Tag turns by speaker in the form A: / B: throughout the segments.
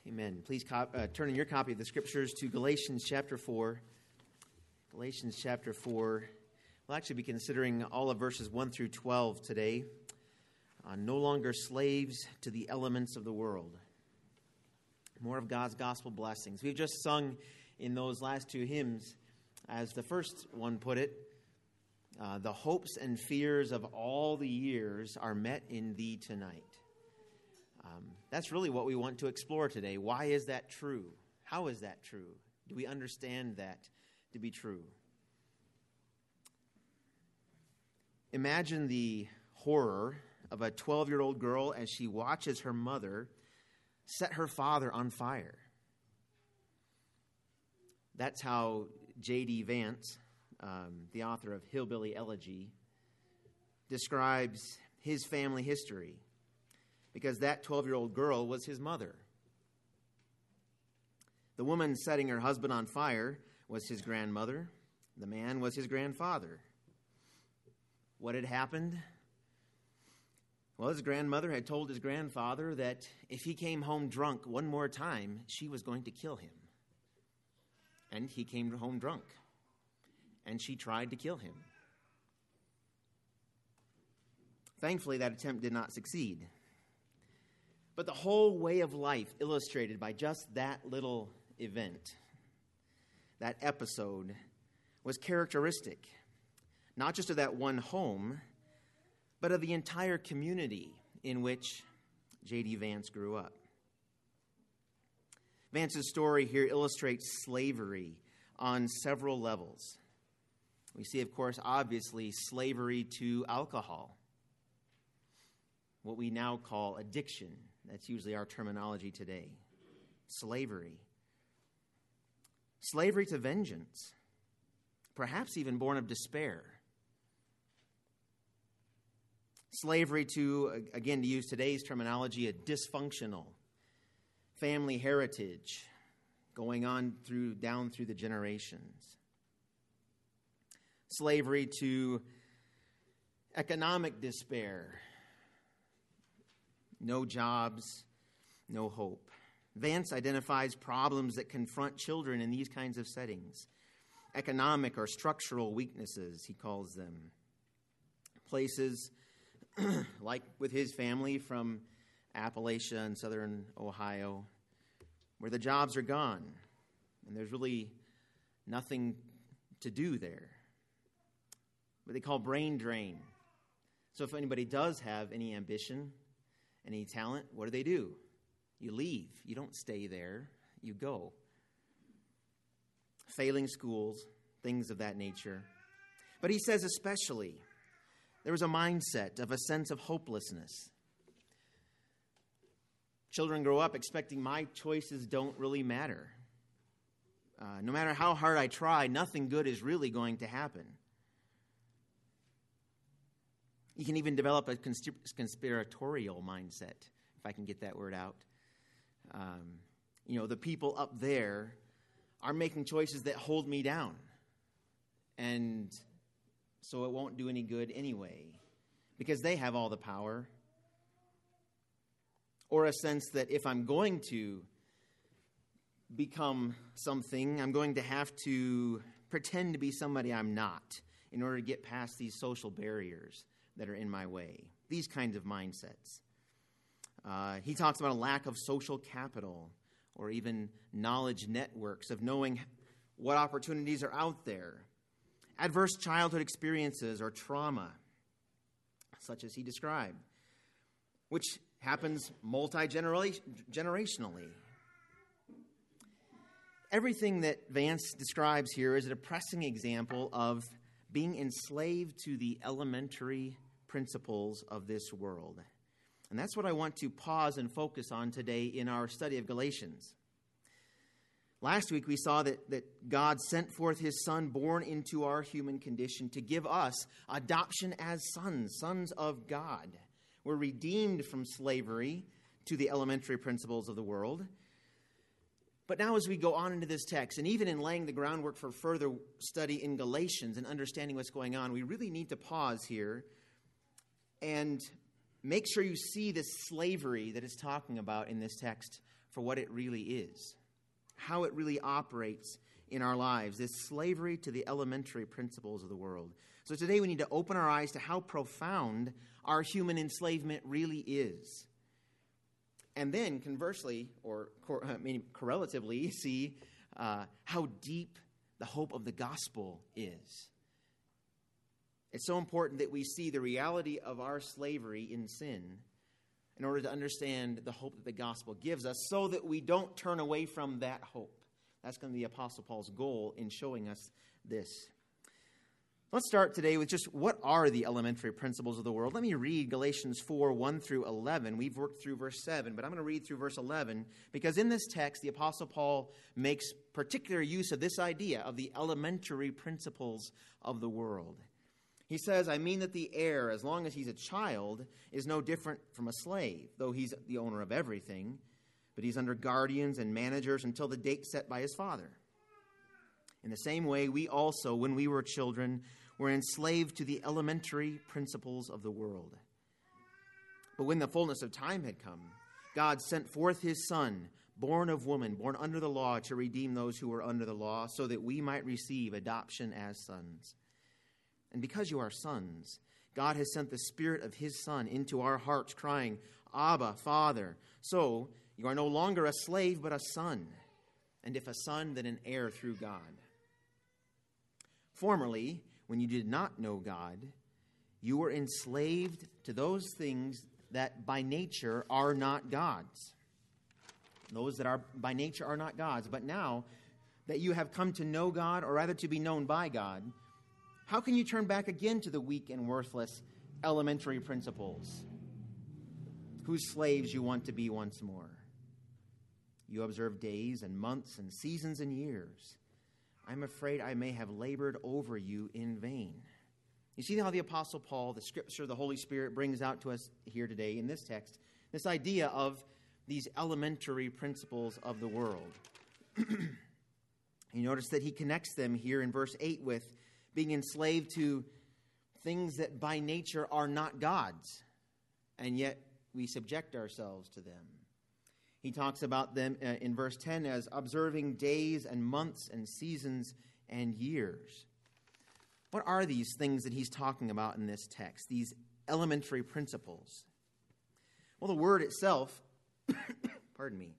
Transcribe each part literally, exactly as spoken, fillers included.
A: Amen. Please cop, uh, turn in your copy of the Scriptures to Galatians chapter four. Galatians chapter four. We'll actually be considering all of verses one through twelve today. Uh, no longer slaves to the elements of the world. More of God's gospel blessings. We've just sung in those last two hymns, as the first one put it, uh, the hopes and fears of all the years are met in thee tonight. Um, that's really what we want to explore today. Why is that true? How is that true? Do we understand that to be true? Imagine the horror of a twelve-year-old girl as she watches her mother set her father on fire. That's how J D Vance, um, the author of Hillbilly Elegy, describes his family history. Because that twelve-year-old girl was his mother. The woman setting her husband on fire was his grandmother. The man was his grandfather. What had happened? Well, his grandmother had told his grandfather that if he came home drunk one more time, she was going to kill him. And he came home drunk. And she tried to kill him. Thankfully, that attempt did not succeed. But the whole way of life illustrated by just that little event, that episode, was characteristic, not just of that one home, but of the entire community in which J D Vance grew up. Vance's story here illustrates slavery on several levels. We see, of course, obviously, slavery to alcohol, what we now call addiction. That's usually our terminology today. Slavery. Slavery to vengeance, perhaps even born of despair. Slavery to, again, to use today's terminology, a dysfunctional family heritage going on through down through the generations. Slavery to economic despair. No jobs, no hope. Vance identifies problems that confront children in these kinds of settings. Economic or structural weaknesses, he calls them. Places like with his family from Appalachia and southern Ohio, where the jobs are gone and there's really nothing to do there. What they call brain drain. So if anybody does have any ambition, any talent, what do they do? You leave. You don't stay there. You go. Failing schools, things of that nature. But he says especially, there was a mindset of a sense of hopelessness. Children grow up expecting my choices don't really matter. Uh, no matter how hard I try, nothing good is really going to happen. You can even develop a conspiratorial mindset, if I can get that word out. Um, you know, the people up there are making choices that hold me down. And so it won't do any good anyway, because they have all the power. Or a sense that if I'm going to become something, I'm going to have to pretend to be somebody I'm not in order to get past these social barriers that are in my way. These kinds of mindsets. Uh, he talks about a lack of social capital or even knowledge networks of knowing what opportunities are out there. Adverse childhood experiences or trauma, such as he described, which happens multi-generationally. Everything that Vance describes here is a depressing example of being enslaved to the elementary principles of this world. And that's what I want to pause and focus on today in our study of Galatians. Last week we saw that, that God sent forth his Son born into our human condition to give us adoption as sons, sons of God. We're redeemed from slavery to the elementary principles of the world. But now as we go on into this text, and even in laying the groundwork for further study in Galatians and understanding what's going on, we really need to pause here and make sure you see this slavery that it's talking about in this text for what it really is, how it really operates in our lives, this slavery to the elementary principles of the world. So today we need to open our eyes to how profound our human enslavement really is. And then conversely, or cor- I mean, correlatively, see uh, how deep the hope of the gospel is. It's so important that we see the reality of our slavery in sin in order to understand the hope that the gospel gives us, so that we don't turn away from that hope. That's going to be the Apostle Paul's goal in showing us this. Let's start today with just what are the elementary principles of the world. Let me read Galatians four, one through eleven. We've worked through verse seven, but I'm going to read through verse eleven, because in this text, the Apostle Paul makes particular use of this idea of the elementary principles of the world. He says, I mean that the heir, as long as he's a child, is no different from a slave, though he's the owner of everything, but he's under guardians and managers until the date set by his father. In the same way, we also, when we were children, were enslaved to the elementary principles of the world. But when the fullness of time had come, God sent forth his Son, born of woman, born under the law, to redeem those who were under the law, so that we might receive adoption as sons. And because you are sons, God has sent the Spirit of his Son into our hearts, crying, Abba, Father. So you are no longer a slave, but a son. And if a son, then an heir through God. Formerly, when you did not know God, you were enslaved to those things that by nature are not God's. Those that are by nature are not God's. But now that you have come to know God, or rather to be known by God, how can you turn back again to the weak and worthless elementary principles, whose slaves you want to be once more? You observe days and months and seasons and years. I'm afraid I may have labored over you in vain. You see how the Apostle Paul, the Scripture, the Holy Spirit brings out to us here today in this text, this idea of these elementary principles of the world. You notice that he connects them here in verse eight with being enslaved to things that by nature are not God's, and yet we subject ourselves to them. He talks about them uh, in verse ten as observing days and months and seasons and years. What are these things that he's talking about in this text, these elementary principles? Well, the word itself, pardon me,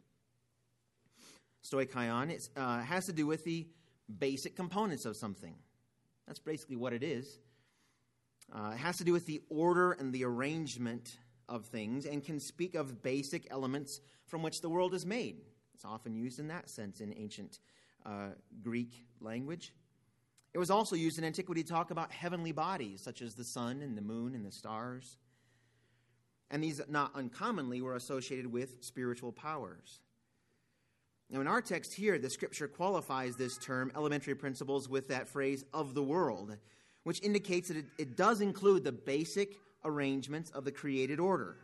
A: stoicheion, it uh, has to do with the basic components of something. That's basically what it is. Uh, it has to do with the order and the arrangement of things, and can speak of basic elements from which the world is made. It's often used in that sense in ancient uh, Greek language. It was also used in antiquity to talk about heavenly bodies, such as the sun and the moon and the stars. And these, not uncommonly, were associated with spiritual powers. Now, in our text here, the Scripture qualifies this term, elementary principles, with that phrase, of the world, which indicates that it, it does include the basic arrangements of the created order.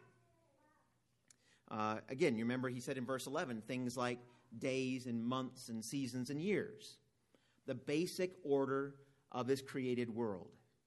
A: Uh, again, you remember he said in verse eleven, things like days and months and seasons and years. The basic order of this created world.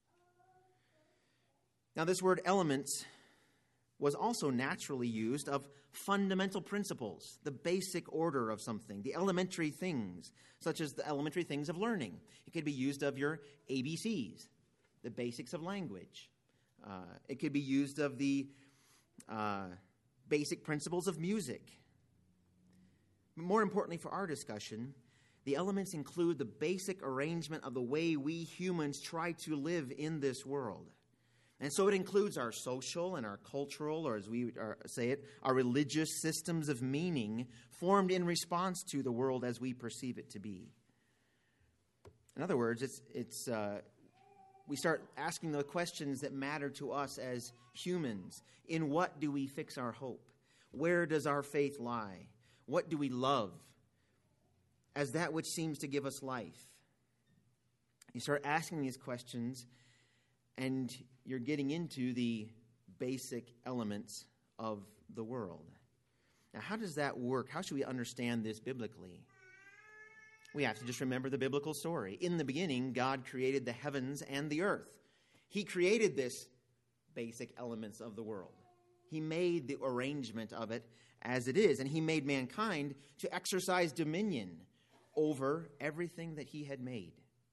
A: Now, this word elements was also naturally used of fundamental principles, the basic order of something, the elementary things, such as the elementary things of learning. It could be used of your A B Cs, the basics of language. Uh, it could be used of the uh, basic principles of music. But more importantly for our discussion, the elements include the basic arrangement of the way we humans try to live in this world. And so it includes our social and our cultural, or as we say it, our religious systems of meaning formed in response to the world as we perceive it to be. In other words, it's it's uh, we start asking the questions that matter to us as humans. In what do we fix our hope? Where does our faith lie? What do we love as that which seems to give us life? You start asking these questions, and you're getting into the basic elements of the world. Now, how does that work? How should we understand this biblically? We have to just remember the biblical story. In the beginning, God created the heavens and the earth. He created this basic elements of the world. He made the arrangement of it, as it is. And he made mankind to exercise dominion over everything that he had made.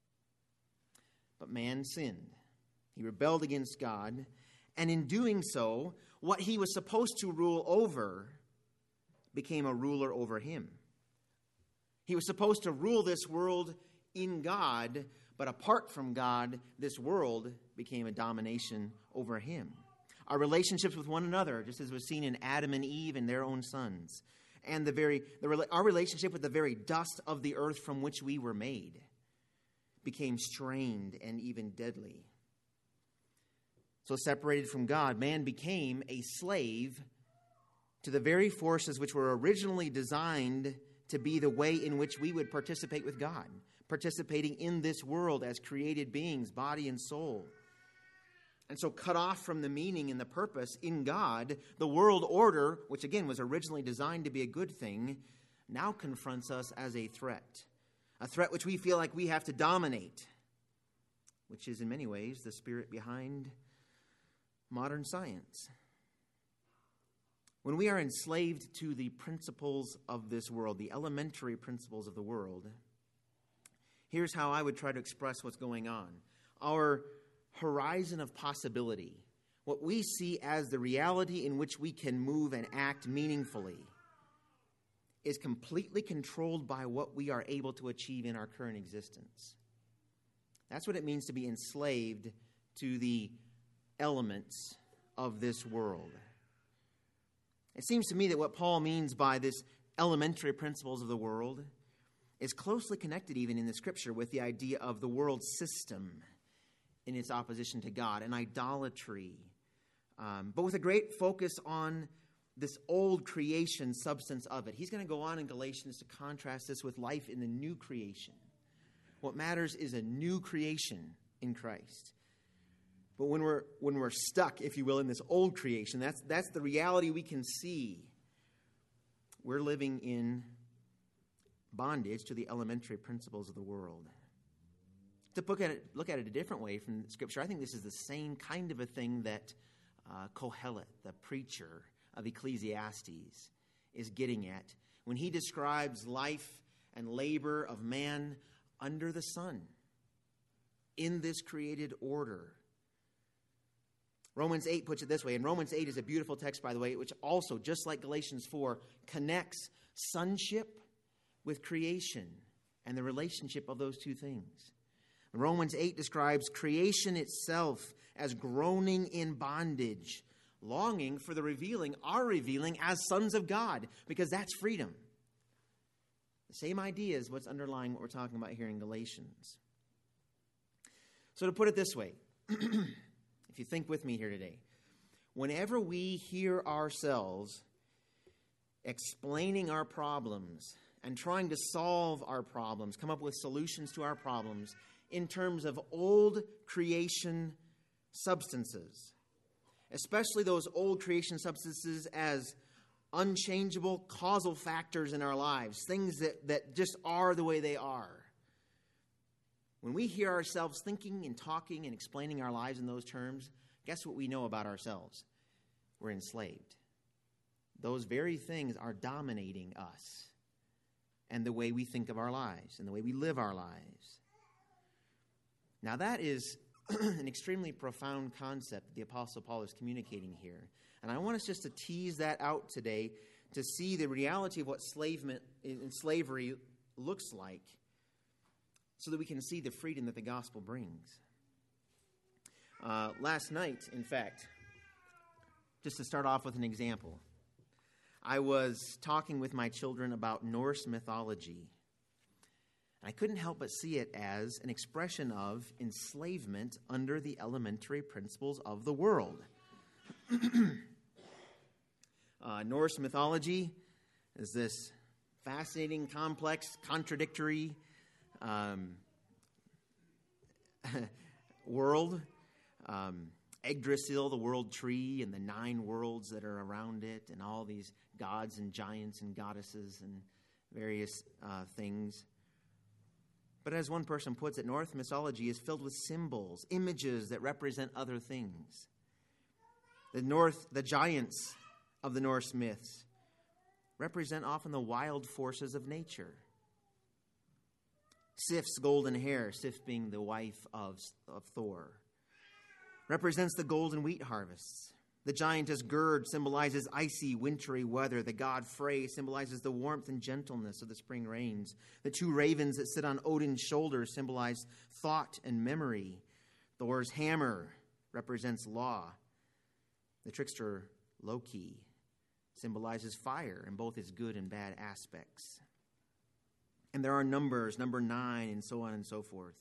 A: But man sinned. He rebelled against God. And in doing so, what he was supposed to rule over became a ruler over him. He was supposed to rule this world in God, but apart from God, this world became a domination over him. Our relationships with one another, just as was seen in Adam and Eve and their own sons, and the very the, our relationship with the very dust of the earth from which we were made, became strained and even deadly. So separated from God, man became a slave to the very forces which were originally designed to be the way in which we would participate with God, participating in this world as created beings, body and soul. And so cut off from the meaning and the purpose in God, the world order, which again was originally designed to be a good thing, now confronts us as a threat. A threat which we feel like we have to dominate, which is in many ways the spirit behind modern science. When we are enslaved to the principles of this world, the elementary principles of the world, here's how I would try to express what's going on. Our horizon of possibility, what we see as the reality in which we can move and act meaningfully, is completely controlled by what we are able to achieve in our current existence. That's what it means to be enslaved to the elements of this world. It seems to me that what Paul means by this elementary principles of the world is closely connected even in the Scripture with the idea of the world system in its opposition to God and idolatry, um, but with a great focus on this old creation substance of it. He's going to go on in Galatians to contrast this with life in the new creation. What matters is a new creation in Christ. But when we're when we're stuck, if you will, in this old creation, that's that's the reality we can see. We're living in bondage to the elementary principles of the world. To look at it, look at it a different way from Scripture, I think this is the same kind of a thing that uh, Kohelet, the preacher of Ecclesiastes, is getting at when he describes life and labor of man under the sun in this created order. Romans eight puts it this way, and Romans eight is a beautiful text, by the way, which also, just like Galatians four, connects sonship with creation and the relationship of those two things. Romans eight describes creation itself as groaning in bondage, longing for the revealing, our revealing as sons of God, because that's freedom. The same idea is what's underlying what we're talking about here in Galatians. So to put it this way, if you think with me here today, whenever we hear ourselves explaining our problems and trying to solve our problems, come up with solutions to our problems in terms of old creation substances, especially those old creation substances as unchangeable causal factors in our lives, things that, that just are the way they are. When we hear ourselves thinking and talking and explaining our lives in those terms, guess what we know about ourselves? We're enslaved. Those very things are dominating us and the way we think of our lives and the way we live our lives. Now that is an extremely profound concept that the Apostle Paul is communicating here. And I want us just to tease that out today to see the reality of what enslavement and slavery looks like, so that we can see the freedom that the gospel brings. Uh, last night, in fact, just to start off with an example, I was talking with my children about Norse mythology. I couldn't help but see it as an expression of enslavement under the elementary principles of the world. uh, Norse mythology is this fascinating, complex, contradictory Um, world. Um, Yggdrasil, the world tree, and the nine worlds that are around it, and all these gods and giants and goddesses and various uh, things. But as one person puts it, Norse mythology is filled with symbols, images that represent other things. The North, the giants of the Norse myths represent often the wild forces of nature. Sif's golden hair, Sif being the wife of, of Thor, represents the golden wheat harvests. The giantess Gerd symbolizes icy, wintry weather. The god Frey symbolizes the warmth and gentleness of the spring rains. The two ravens that sit on Odin's shoulders symbolize thought and memory. Thor's hammer represents law. The trickster Loki symbolizes fire in both its good and bad aspects. And there are numbers, number nine, and so on and so forth.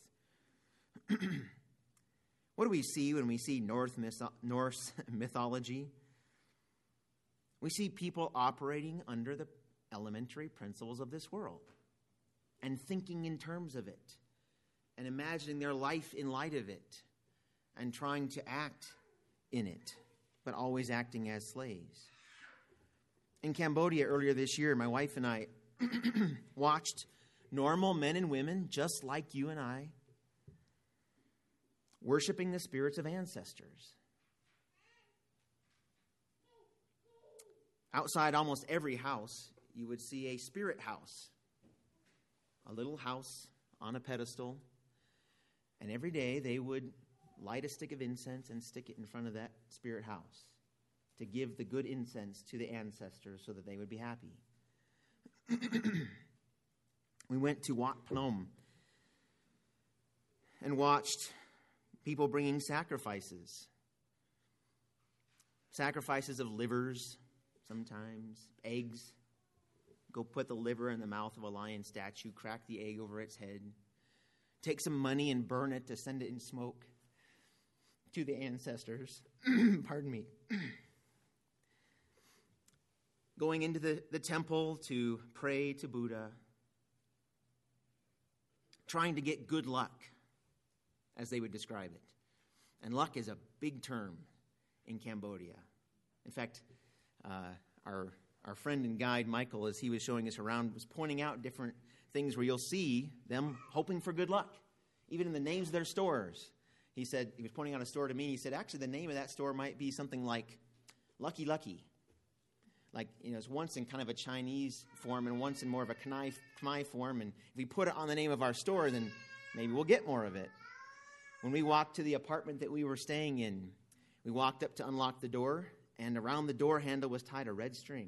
A: What do we see when we see North myth- Norse mythology? We see people operating under the elementary principles of this world and thinking in terms of it and imagining their life in light of it and trying to act in it, but always acting as slaves. In Cambodia earlier this year, my wife and I watched normal men and women just like you and I worshiping the spirits of ancestors. Outside almost every house, you would see a spirit house, a little house on a pedestal, and every day they would light a stick of incense and stick it in front of that spirit house to give the good incense to the ancestors so that they would be happy. We went to Wat Phnom and watched people bringing sacrifices. Sacrifices of livers, sometimes eggs. Go put the liver in the mouth of a lion statue, crack the egg over its head, take some money and burn it to send it in smoke to the ancestors. Pardon me. Going into the, the temple to pray to Buddha. Trying to get good luck, as they would describe it. And luck is a big term in Cambodia. In fact, uh, our our friend and guide, Michael, as he was showing us around, was pointing out different things where you'll see them hoping for good luck, even in the names of their stores. He said, he was pointing out a store to me, he said, actually, the name of that store might be something like Lucky Lucky. Like, you know, it's once in kind of a Chinese form and once in more of a Khmer, Khmer form. And if we put it on the name of our store, then maybe we'll get more of it. When we walked to the apartment that we were staying in, we walked up to unlock the door, and around the door handle was tied a red string.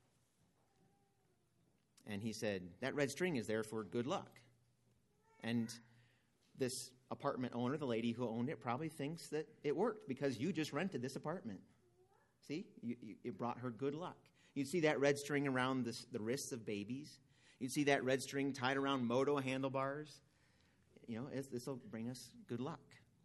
A: And he said, that red string is there for good luck. And this apartment owner, the lady who owned it, probably thinks that it worked because you just rented this apartment. See, you, you, it brought her good luck. You'd see that red string around this, the wrists of babies. You'd see that red string tied around moto handlebars. You know, this will bring us good luck.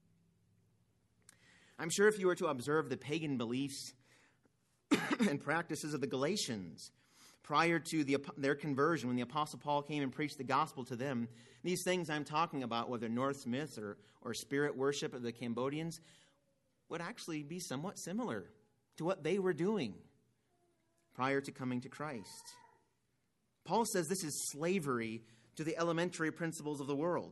A: I'm sure if you were to observe the pagan beliefs and practices of the Galatians prior to the, their conversion, when the Apostle Paul came and preached the gospel to them, these things I'm talking about, whether Norse myths or, or spirit worship of the Cambodians, would actually be somewhat similar to what they were doing prior to coming to Christ. Paul says this is slavery to the elementary principles of the world.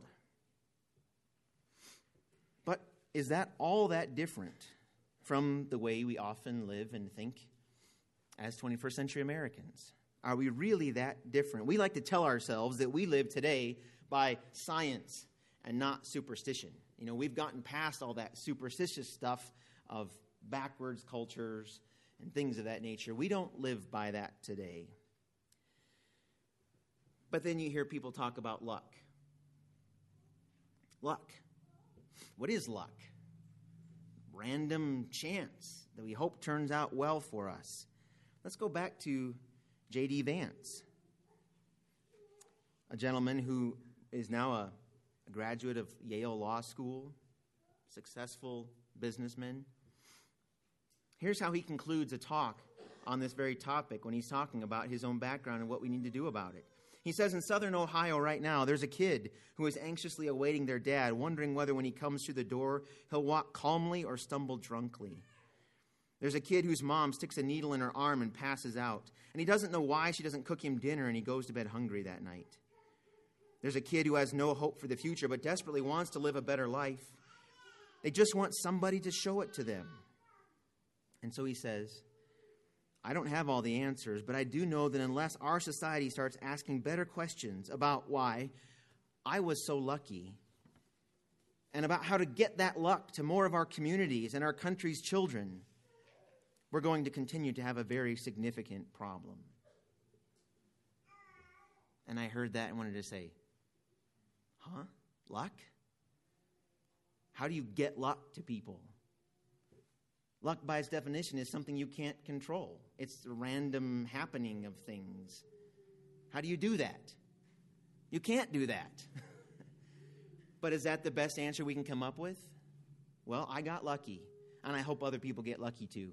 A: But is that all that different from the way we often live and think as twenty-first century Americans? Are we really that different? We like to tell ourselves that we live today by science and not superstition. You know, we've gotten past all that superstitious stuff of backwards cultures and things of that nature. We don't live by that today. But then you hear people talk about luck. Luck. What is luck? Random chance that we hope turns out well for us. Let's go back to J D Vance, a gentleman who is now a, a graduate of Yale Law School, successful businessman. Here's how he concludes a talk on this very topic when he's talking about his own background and what we need to do about it. He says, in southern Ohio right now, there's a kid who is anxiously awaiting their dad, wondering whether when he comes through the door, he'll walk calmly or stumble drunkenly. There's a kid whose mom sticks a needle in her arm and passes out, and he doesn't know why she doesn't cook him dinner, and he goes to bed hungry that night. There's a kid who has no hope for the future, but desperately wants to live a better life. They just want somebody to show it to them. And so he says, I don't have all the answers, but I do know that unless our society starts asking better questions about why I was so lucky and about how to get that luck to more of our communities and our country's children, we're going to continue to have a very significant problem. And I heard that and wanted to say, huh? Luck? How do you get luck to people? Luck, by its definition, is something you can't control. It's the random happening of things. How do you do that? You can't do that. But is that the best answer we can come up with? Well, I got lucky, and I hope other people get lucky too.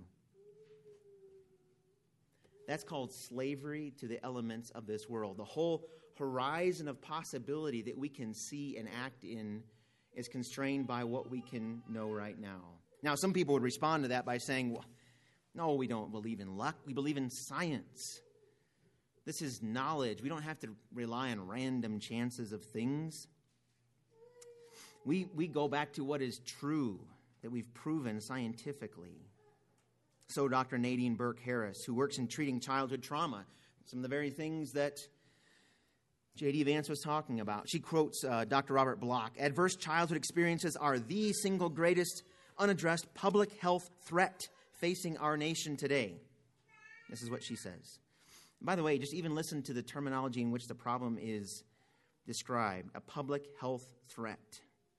A: That's called slavery to the elements of this world. The whole horizon of possibility that we can see and act in is constrained by what we can know right now. Now, some people would respond to that by saying, well, no, we don't believe in luck. We believe in science. This is knowledge. We don't have to rely on random chances of things. We, we go back to what is true, that we've proven scientifically. So Doctor Nadine Burke Harris, who works in treating childhood trauma, some of the very things that J D Vance was talking about. She quotes uh, Doctor Robert Block, "Adverse childhood experiences are the single greatest unaddressed public health threat facing our nation today." This is what she says. And by the way, just even listen to the terminology in which the problem is described. A public health threat.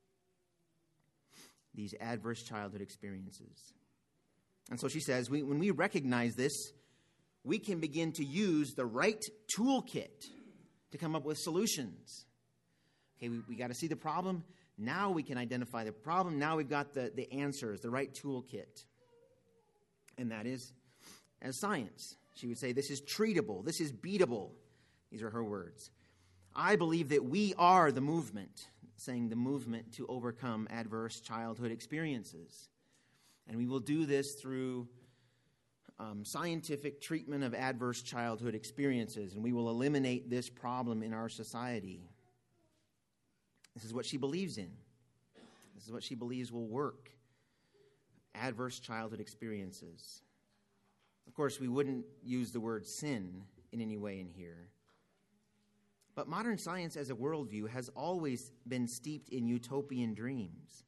A: These adverse childhood experiences. And so she says, we, when we recognize this, we can begin to use the right toolkit to come up with solutions. Okay, we, we got to see the problem. Now we can identify the problem. Now we've got the, the answers, the right toolkit. And that is as science. She would say this is treatable. This is beatable. These are her words. I believe that we are the movement, saying the movement to overcome adverse childhood experiences. And we will do this through um, scientific treatment of adverse childhood experiences. And we will eliminate this problem in our society. This is what she believes in. This is what she believes will work. Adverse childhood experiences. Of course, we wouldn't use the word sin in any way in here. But modern science as a worldview has always been steeped in utopian dreams.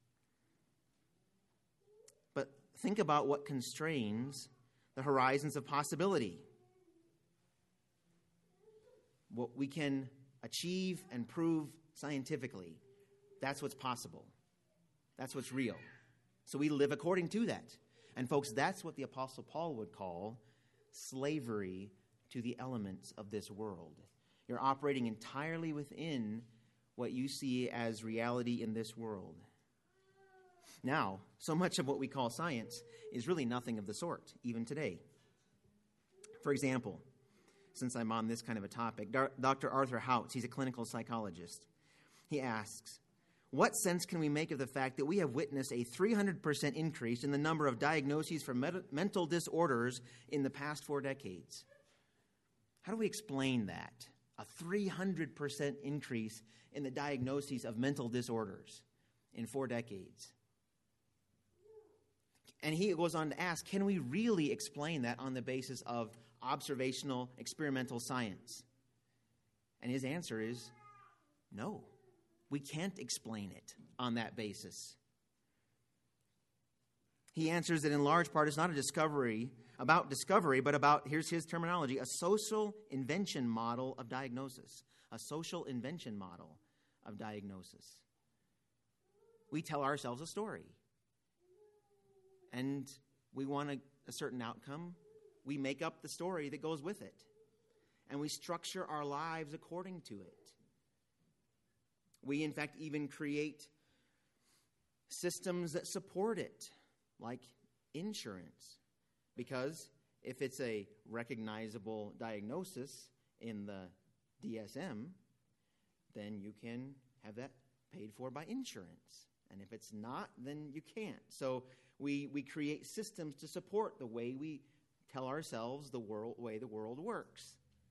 A: But think about what constrains the horizons of possibility. What we can achieve and prove scientifically. That's what's possible. That's what's real. So we live according to that. And folks, that's what the Apostle Paul would call slavery to the elements of this world. You're operating entirely within what you see as reality in this world. Now, so much of what we call science is really nothing of the sort, even today. For example, since I'm on this kind of a topic, Doctor Arthur Houts, he's a clinical psychologist. He asks, what sense can we make of the fact that we have witnessed a three hundred percent increase in the number of diagnoses for med- mental disorders in the past four decades? How do we explain that? A three hundred percent increase in the diagnoses of mental disorders in four decades. And he goes on to ask, can we really explain that on the basis of observational experimental science? And his answer is no. We can't explain it on that basis. He answers that in large part it's not a discovery, about discovery, but about, here's his terminology, a social invention model of diagnosis. A social invention model of diagnosis. We tell ourselves a story. And we want a, a certain outcome. We make up the story that goes with it. And we structure our lives according to it. We, in fact, even create systems that support it, like insurance. Because if it's a recognizable diagnosis in the D S M, then you can have that paid for by insurance. And if it's not, then you can't. So we, we create systems to support the way we tell ourselves the world, way the world works.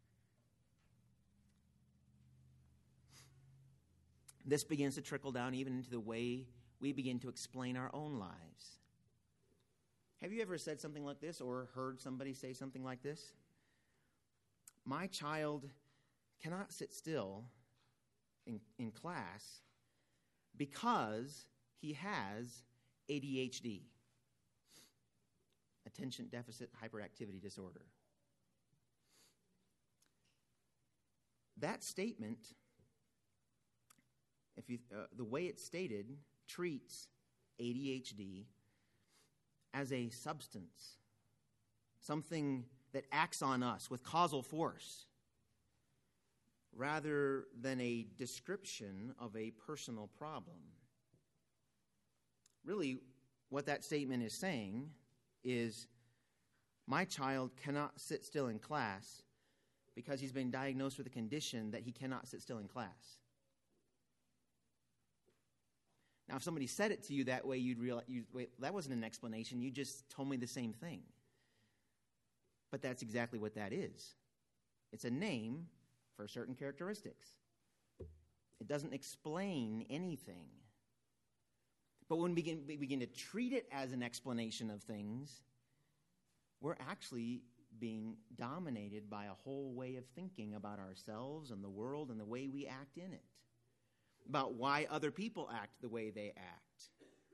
A: This begins to trickle down even into the way we begin to explain our own lives. Have you ever said something like this or heard somebody say something like this? My child cannot sit still in, in class because he has A D H D, attention deficit hyperactivity disorder. That statement, if you, uh, the way it's stated, treats A D H D as a substance, something that acts on us with causal force, rather than a description of a personal problem. Really, what that statement is saying is, my child cannot sit still in class because he's been diagnosed with a condition that he cannot sit still in class. Now, if somebody said it to you that way, you'd realize, you'd, wait, that wasn't an explanation. You just told me the same thing. But that's exactly what that is. It's a name for certain characteristics. It doesn't explain anything. But when we begin, we begin to treat it as an explanation of things, we're actually being dominated by a whole way of thinking about ourselves and the world and the way we act in it, about why other people act the way they act,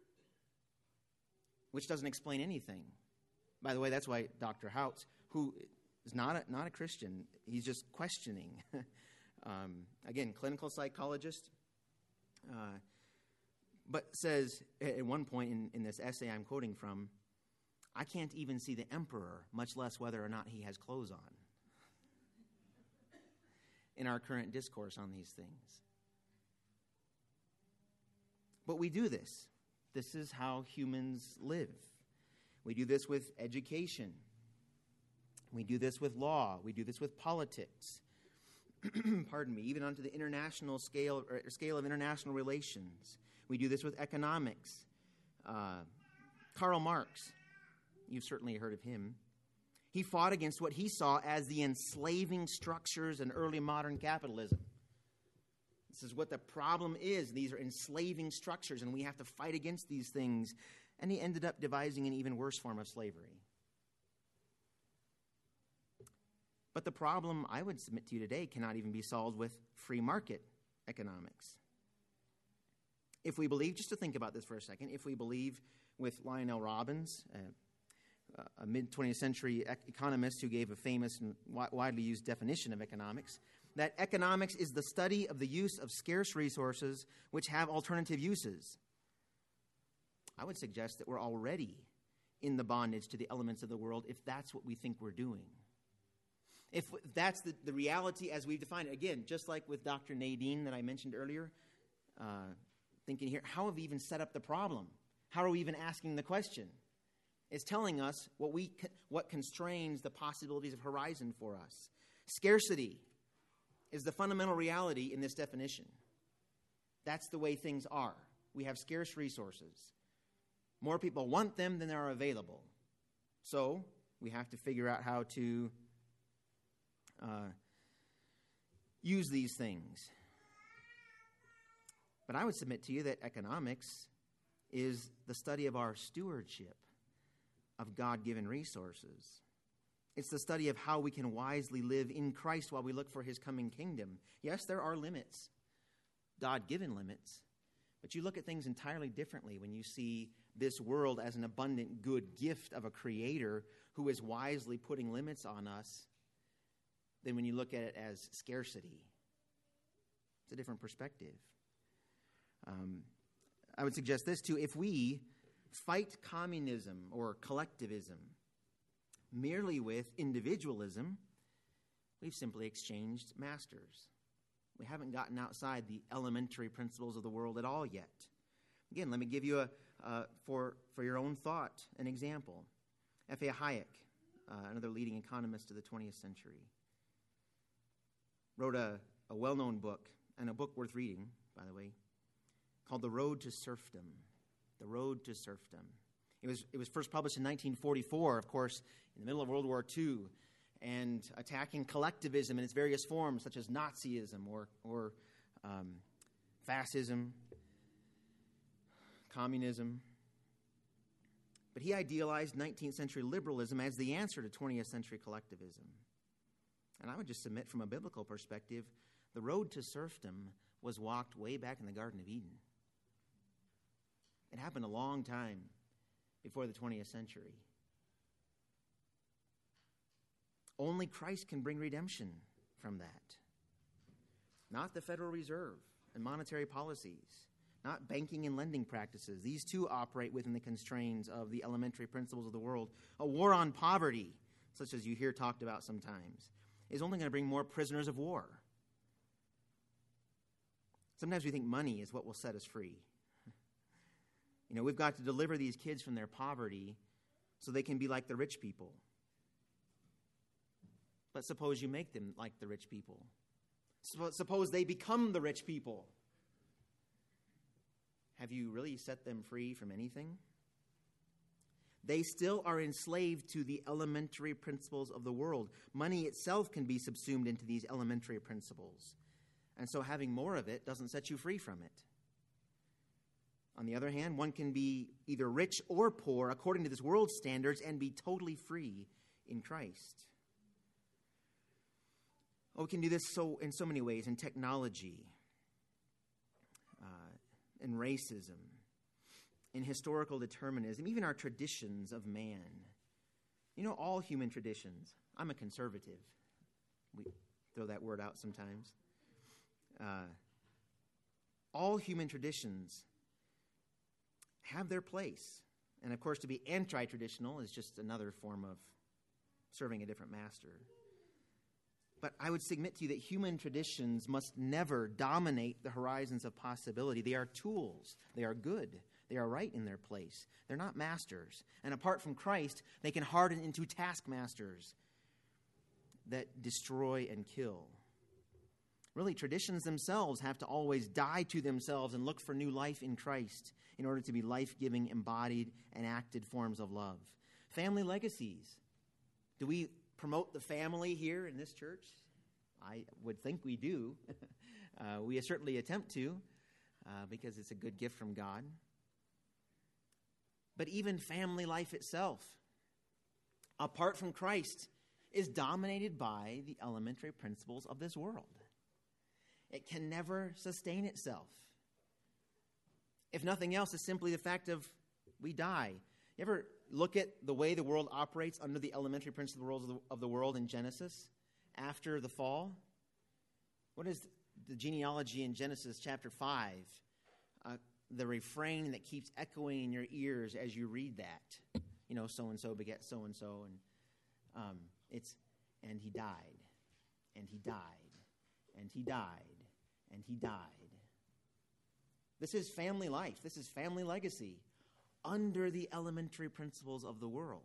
A: which doesn't explain anything. By the way, that's why Doctor Houts, who is not a, not a Christian, he's just questioning. um, again, clinical psychologist, uh, but says at one point in, in this essay I'm quoting from, I can't even see the emperor, much less whether or not he has clothes on, in our current discourse on these things. But we do this. This is how humans live. We do this with education. We do this with law. We do this with politics. Pardon me, even onto the international scale, or scale of international relations. We do this with economics. Uh, Karl Marx, you've certainly heard of him. He fought against what he saw as the enslaving structures in early modern capitalism. This is what the problem is. These are enslaving structures, and we have to fight against these things. And he ended up devising an even worse form of slavery. But the problem, I would submit to you today, cannot even be solved with free market economics. If we believe, just to think about this for a second, if we believe with Lionel Robbins, uh, a mid-twentieth century ec- economist who gave a famous and wi- widely used definition of economics, that economics is the study of the use of scarce resources which have alternative uses. I would suggest that we're already in the bondage to the elements of the world if that's what we think we're doing. If that's the, the reality as we've defined it. Again, just like with Doctor Nadine that I mentioned earlier, uh, thinking here, how have we even set up the problem? How are we even asking the question? It's telling us what we what constrains the possibilities of horizon for us. Scarcity is the fundamental reality in this definition. That's the way things are. We have scarce resources. More people want them than there are available. So we have to figure out how to uh, use these things. But I would submit to you that economics is the study of our stewardship of God-given resources. It's the study of how we can wisely live in Christ while we look for his coming kingdom. Yes, there are limits, God-given limits, but you look at things entirely differently when you see this world as an abundant good gift of a creator who is wisely putting limits on us than when you look at it as scarcity. It's a different perspective. Um, I would suggest this too. If we fight communism or collectivism merely with individualism, we've simply exchanged masters. We haven't gotten outside the elementary principles of the world at all yet. Again, let me give you, a uh, for, for your own thought, an example. F A Hayek, uh, another leading economist of the twentieth century, wrote a, a well-known book, and a book worth reading, by the way, called The Road to Serfdom. The Road to Serfdom. It was, it was first published in nineteen forty-four, of course, in the middle of World War Two, and attacking collectivism in its various forms, such as Nazism or, or um, fascism, communism. But he idealized nineteenth century liberalism as the answer to twentieth century collectivism. And I would just submit from a biblical perspective, the road to serfdom was walked way back in the Garden of Eden. It happened a long time before the twentieth century. Only Christ can bring redemption from that. Not the Federal Reserve and monetary policies, not banking and lending practices. These too operate within the constraints of the elementary principles of the world. A war on poverty, such as you hear talked about sometimes, is only going to bring more prisoners of war. Sometimes we think money is what will set us free. You know, we've got to deliver these kids from their poverty so they can be like the rich people. But suppose you make them like the rich people. Suppose they become the rich people. Have you really set them free from anything? They still are enslaved to the elementary principles of the world. Money itself can be subsumed into these elementary principles. And so having more of it doesn't set you free from it. On the other hand, one can be either rich or poor according to this world's standards and be totally free in Christ. Oh, we can do this so in so many ways, in technology, uh, in racism, in historical determinism, even our traditions of man. You know, all human traditions. I'm a conservative. We throw that word out sometimes. Uh, all human traditions have their place. And of course, to be anti-traditional is just another form of serving a different master. But I would submit to you that human traditions must never dominate the horizons of possibility. They are tools. They are good. They are right in their place. They're not masters. And apart from Christ, they can harden into taskmasters that destroy and kill. Really, traditions themselves have to always die to themselves and look for new life in Christ in order to be life-giving, embodied, and acted forms of love. Family legacies. Do we promote the family here in this church? I would think we do. uh, we certainly attempt to uh, because it's a good gift from God. But even family life itself, apart from Christ, is dominated by the elementary principles of this world. It can never sustain itself. If nothing else, it's simply the fact of we die. You ever look at the way the world operates under the elementary principles of the, of the world in Genesis after the fall? What is the genealogy in Genesis chapter five? Uh, the refrain that keeps echoing in your ears as you read that. You know, so-and-so beget so-and-so. And um, it's, and he died, and he died, and he died, and he died. This is family life. This is family legacy under the elementary principles of the world.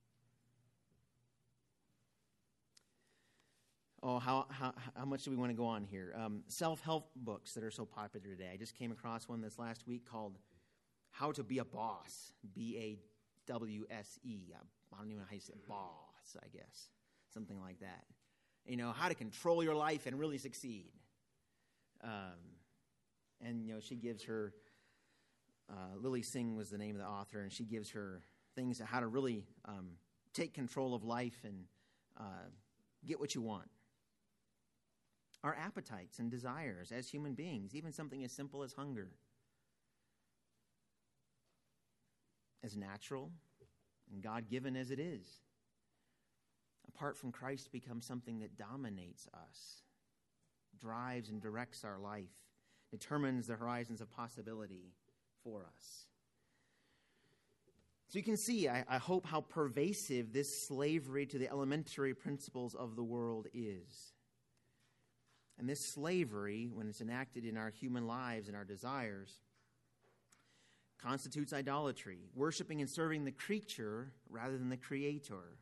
A: Oh, how how, how much do we want to go on here? Um, self-help books that are so popular today. I just came across one this last week called How to Be a Boss, B A W S E. I don't even know how you say boss, I guess. Something like that. You know, how to control your life and really succeed. Um, and, you know, she gives her, uh, Lily Singh was the name of the author, and she gives her things on how to really um, take control of life and uh, get what you want. Our appetites and desires as human beings, even something as simple as hunger, as natural and God-given as it is, apart from Christ, becomes something that dominates us, drives and directs our life, determines the horizons of possibility for us. So you can see, I, I hope, how pervasive this slavery to the elementary principles of the world is. And this slavery, when it's enacted in our human lives and our desires, constitutes idolatry, worshiping and serving the creature rather than the Creator.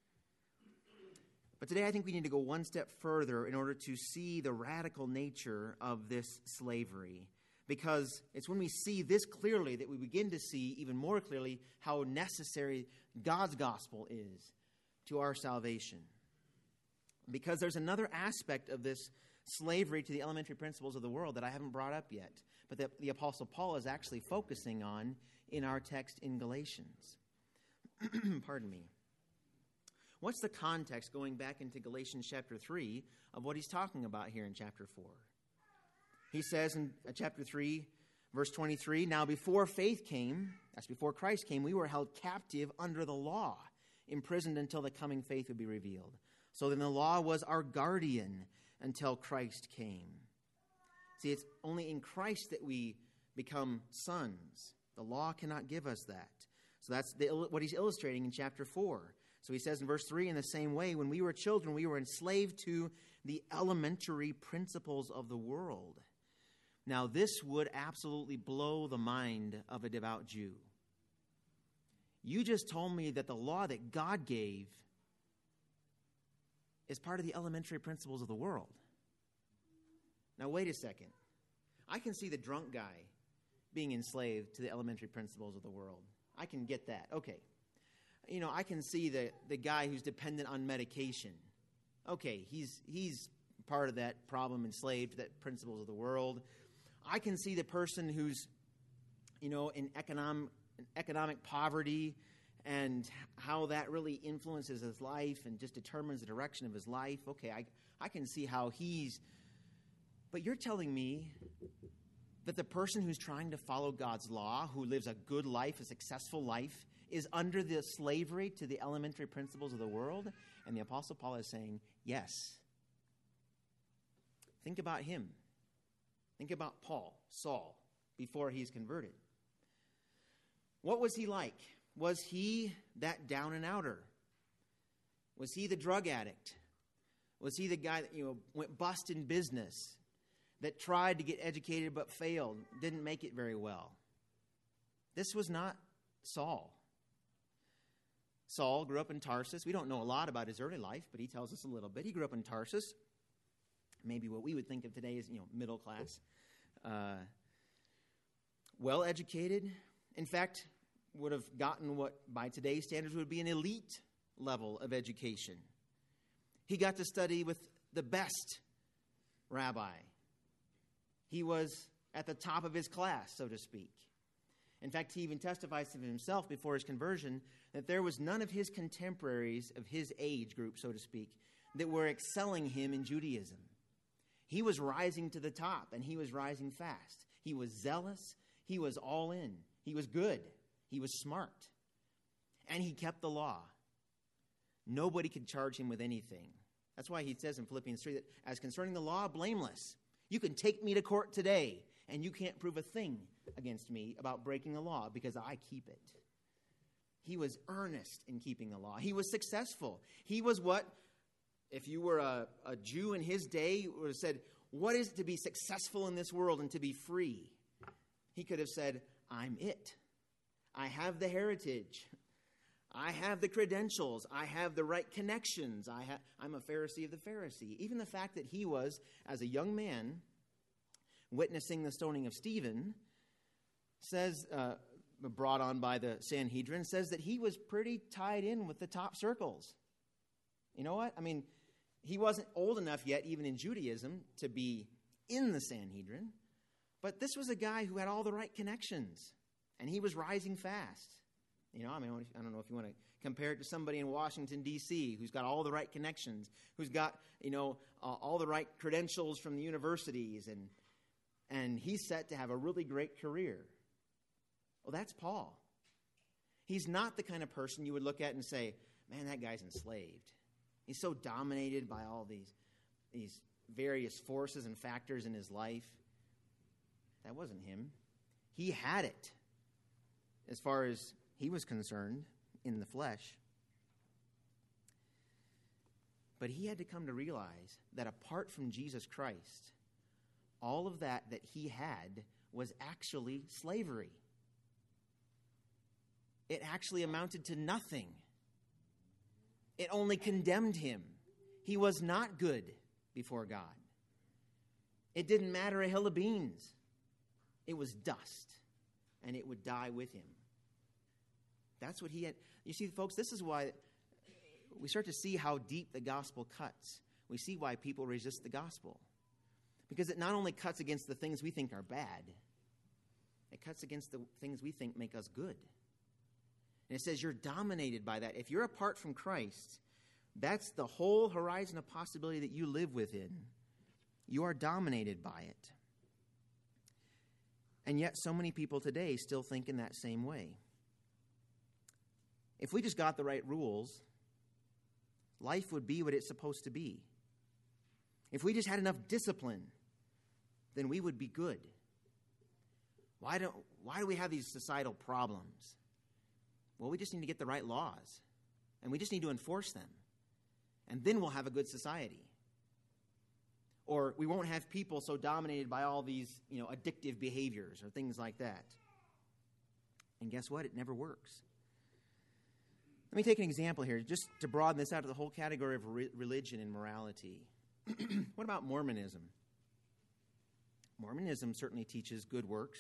A: But today I think we need to go one step further in order to see the radical nature of this slavery. Because it's when we see this clearly that we begin to see even more clearly how necessary God's gospel is to our salvation. Because there's another aspect of this slavery to the elementary principles of the world that I haven't brought up yet, but that the Apostle Paul is actually focusing on in our text in Galatians. pardon me. What's the context going back into Galatians chapter three of what he's talking about here in chapter four? He says in chapter three, verse twenty-three, now before faith came, that's before Christ came, we were held captive under the law, imprisoned until the coming faith would be revealed. So then the law was our guardian until Christ came. See, it's only in Christ that we become sons. The law cannot give us that. So that's the, what he's illustrating in chapter four. So he says in verse three, in the same way, when we were children, we were enslaved to the elementary principles of the world. Now, this would absolutely blow the mind of a devout Jew. You just told me that the law that God gave is part of the elementary principles of the world. Now, wait a second. I can see the drunk guy being enslaved to the elementary principles of the world. I can get that. Okay. You know, I can see the, the guy who's dependent on medication. Okay, he's he's part of that problem, enslaved to that principles of the world. I can see the person who's, you know, in economic, in economic poverty and how that really influences his life and just determines the direction of his life. Okay, I, I can see how he's... But you're telling me that the person who's trying to follow God's law, who lives a good life, a successful life, is under the slavery to the elementary principles of the world? And the Apostle Paul is saying, yes. Think about him. Think about Paul, Saul, before he's converted. What was he like? Was he that down and outer? Was he the drug addict? Was he the guy that, you know, went bust in business, that tried to get educated but failed, didn't make it very well? This was not Saul. Saul grew up in Tarsus. We don't know a lot about his early life, but he tells us a little bit. He grew up in Tarsus. Maybe what we would think of today as, you know, middle class. Uh, well-educated. In fact, would have gotten what by today's standards would be an elite level of education. He got to study with the best rabbi. He was at the top of his class, so to speak. In fact, he even testifies to himself before his conversion that there was none of his contemporaries of his age group, so to speak, that were excelling him in Judaism. He was rising to the top, and he was rising fast. He was zealous. He was all in. He was good. He was smart. And he kept the law. Nobody could charge him with anything. That's why he says in Philippians three that as concerning the law, blameless. You can take me to court today, and you can't prove a thing against me about breaking the law because I keep it. He was earnest in keeping the law. He was successful. He was what, if you were a, a Jew in his day, would have said, what is it to be successful in this world and to be free? He could have said, I'm it. I have the heritage. I have the credentials. I have the right connections. I ha- I'm a Pharisee of the Pharisee. Even the fact that he was, as a young man, witnessing the stoning of Stephen, says, uh, brought on by the Sanhedrin, says that he was pretty tied in with the top circles. You know what? I mean, he wasn't old enough yet, even in Judaism, to be in the Sanhedrin. But this was a guy who had all the right connections, and he was rising fast. You know, I mean, I don't know if you want to compare it to somebody in Washington, D C, who's got all the right connections, who's got, you know, uh, all the right credentials from the universities, and and he's set to have a really great career. Well, that's Paul. He's not the kind of person you would look at and say, man, that guy's enslaved. He's so dominated by all these, these various forces and factors in his life. That wasn't him. He had it as far as he was concerned in the flesh. But he had to come to realize that apart from Jesus Christ, all of that that he had was actually slavery. It actually amounted to nothing. It only condemned him. He was not good before God. It didn't matter a hill of beans. It was dust, and it would die with him. That's what he had. You see, folks, this is why we start to see how deep the gospel cuts. We see why people resist the gospel. Because it not only cuts against the things we think are bad, it cuts against the things we think make us good. And it says you're dominated by that. If you're apart from Christ, that's the whole horizon of possibility that you live within. You are dominated by it. And yet so many people today still think in that same way. If we just got the right rules, life would be what it's supposed to be. If we just had enough discipline, then we would be good. Why don't, why do we have these societal problems? Well, we just need to get the right laws, and we just need to enforce them, and then we'll have a good society. Or we won't have people so dominated by all these, you know, addictive behaviors or things like that. And guess what? It never works. Let me take an example here, just to broaden this out to the whole category of re- religion and morality. What about Mormonism? Mormonism certainly teaches good works.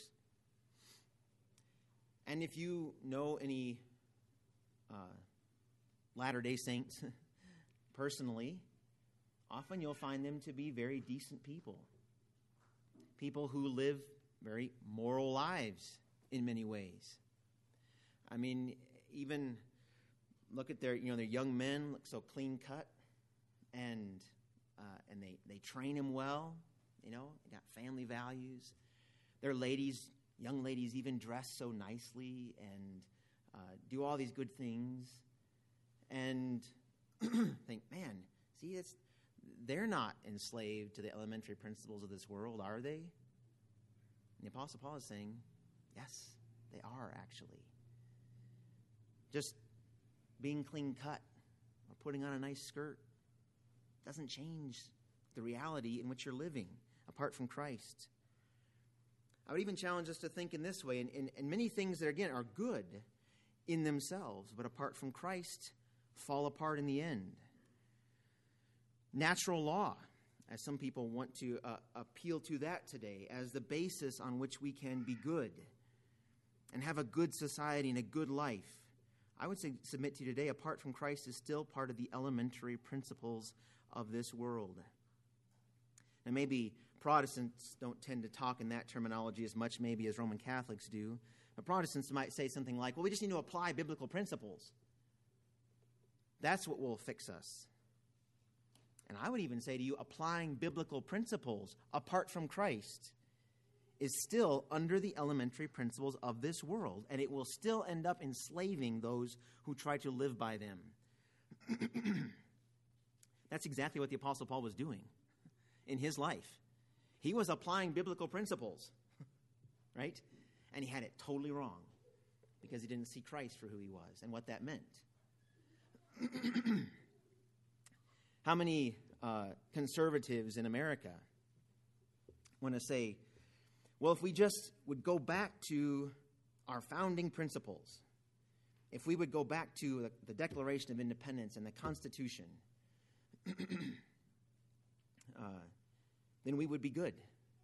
A: And if you know any uh, Latter-day Saints personally, often you'll find them to be very decent people. People who live very moral lives in many ways. I mean, even look at their, you know, their young men look so clean cut, and uh, and they, they train them well, you know, they got family values. Their ladies, young ladies even dress so nicely and uh, do all these good things. And think, man, see, it's, they're not enslaved to the elementary principles of this world, are they? And the Apostle Paul is saying, yes, they are actually. Just being clean cut or putting on a nice skirt doesn't change the reality in which you're living apart from Christ. I would even challenge us to think in this way, and, and, and many things that, again, are good in themselves, but apart from Christ, fall apart in the end. Natural law, as some people want to uh, appeal to that today, as the basis on which we can be good and have a good society and a good life. I would say, submit to you today, apart from Christ is still part of the elementary principles of this world. Now, maybe Protestants don't tend to talk in that terminology as much maybe as Roman Catholics do, but Protestants might say something like, well, we just need to apply biblical principles. That's what will fix us. And I would even say to you, applying biblical principles apart from Christ is still under the elementary principles of this world, and it will still end up enslaving those who try to live by them. That's exactly what the Apostle Paul was doing in his life. He was applying biblical principles, right? And he had it totally wrong because he didn't see Christ for who he was and what that meant. How many uh, conservatives in America want to say, well, if we just would go back to our founding principles, if we would go back to the, the Declaration of Independence and the Constitution, uh, then we would be good.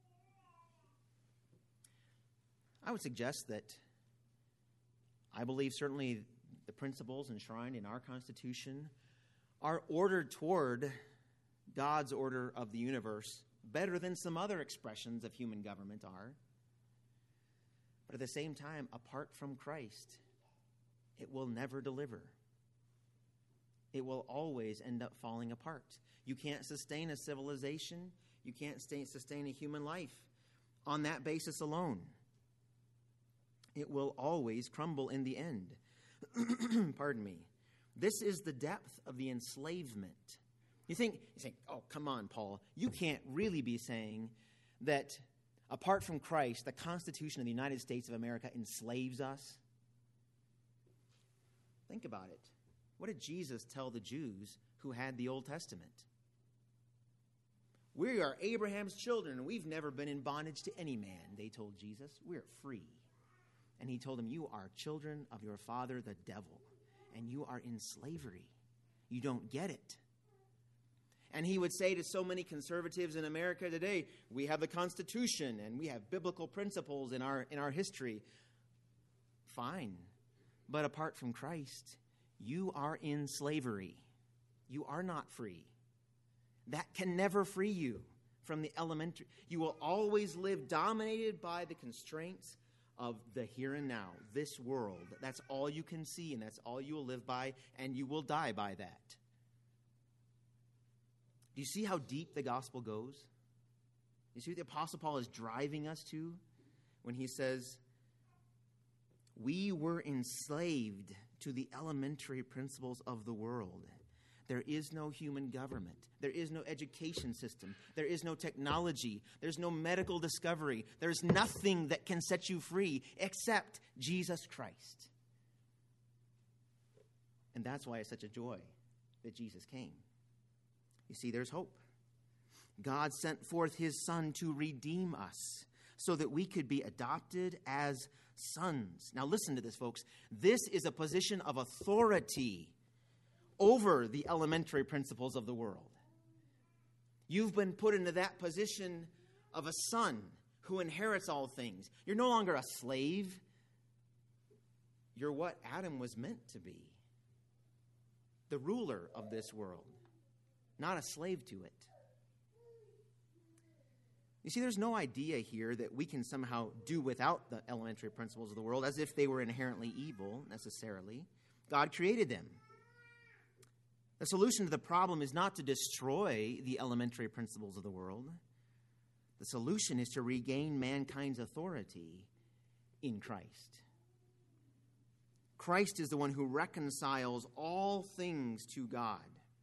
A: I would suggest that I believe certainly the principles enshrined in our Constitution are ordered toward God's order of the universe better than some other expressions of human government are. But at the same time, apart from Christ, it will never deliver. It will always end up falling apart. You can't sustain a civilization. You can't stay, sustain a human life on that basis alone. It will always crumble in the end. Pardon me. This is the depth of the enslavement. You think, you think, oh, come on, Paul. You can't really be saying that apart from Christ, the Constitution of the United States of America enslaves us. Think about it. What did Jesus tell the Jews who had the Old Testament? We are Abraham's children, and we've never been in bondage to any man, they told Jesus. We're free. And he told them, you are children of your father, the devil, and you are in slavery. You don't get it. And he would say to so many conservatives in America today, we have the Constitution and we have biblical principles in our in our history. Fine. But apart from Christ, you are in slavery. You are not free. That can never free you from the elementary. You will always live dominated by the constraints of the here and now, this world. That's all you can see, and that's all you will live by, and you will die by that. Do you see how deep the gospel goes? You see what the Apostle Paul is driving us to when he says, we were enslaved to the elementary principles of the world. There is no human government. There is no education system. There is no technology. There's no medical discovery. There's nothing that can set you free except Jesus Christ. And that's why it's such a joy that Jesus came. You see, there's hope. God sent forth his Son to redeem us so that we could be adopted as sons. Now listen to this, folks. This is a position of authority over the elementary principles of the world. You've been put into that position of a son who inherits all things. You're no longer a slave. You're what Adam was meant to be. The ruler of this world, not a slave to it. You see, there's no idea here that we can somehow do without the elementary principles of the world as if they were inherently evil, necessarily. God created them. The solution to the problem is not to destroy the elementary principles of the world. The solution is to regain mankind's authority in Christ. Christ is the one who reconciles all things to God.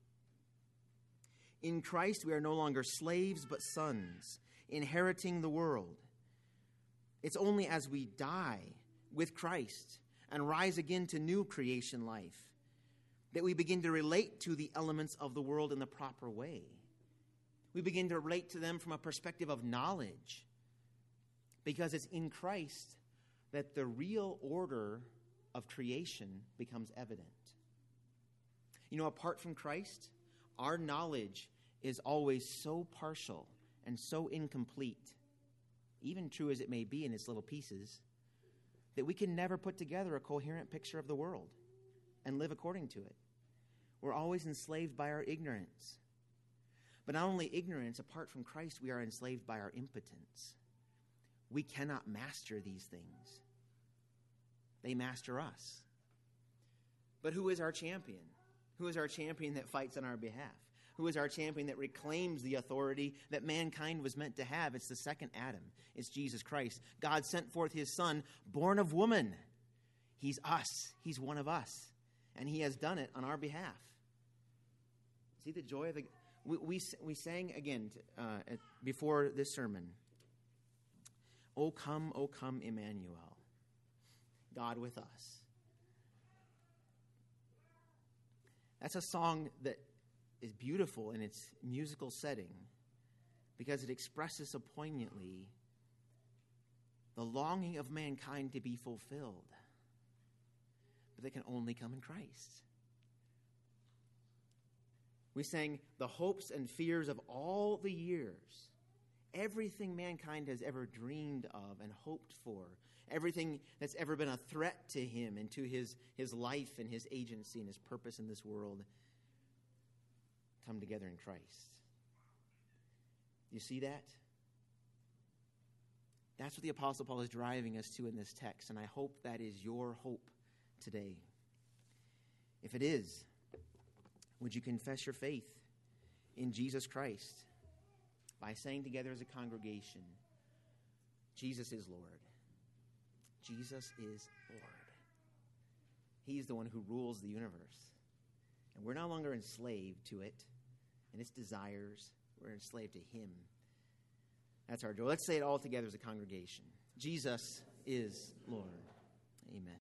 A: In Christ, we are no longer slaves but sons, inheriting the world. It's only as we die with Christ and rise again to new creation life that we begin to relate to the elements of the world in the proper way. We begin to relate to them from a perspective of knowledge, because it's in Christ that the real order of creation becomes evident. You know, apart from Christ, our knowledge is always so partial and so incomplete, even true as it may be in its little pieces, that we can never put together a coherent picture of the world and live according to it. We're always enslaved by our ignorance. But not only ignorance, apart from Christ, we are enslaved by our impotence. We cannot master these things. They master us. But who is our champion? Who is our champion that fights on our behalf? Who is our champion that reclaims the authority that mankind was meant to have? It's the second Adam. It's Jesus Christ. God sent forth his Son, born of woman. He's us. He's one of us. And he has done it on our behalf. See the joy of the... We, we, we sang again uh, at, before this sermon, O come, O come, Emmanuel, God with us. That's a song that is beautiful in its musical setting because it expresses so poignantly the longing of mankind to be fulfilled. But they can only come in Christ. We sang the hopes and fears of all the years, everything mankind has ever dreamed of and hoped for, everything that's ever been a threat to him and to his, his life and his agency and his purpose in this world, come together in Christ. You see that? That's what the Apostle Paul is driving us to in this text, and I hope that is your hope today. If it is, would you confess your faith in Jesus Christ by saying together as a congregation, Jesus is Lord. Jesus is Lord. He's the one who rules the universe. And we're no longer enslaved to it and its desires. We're enslaved to him. That's our joy. Let's say it all together as a congregation. Jesus is Lord. Amen.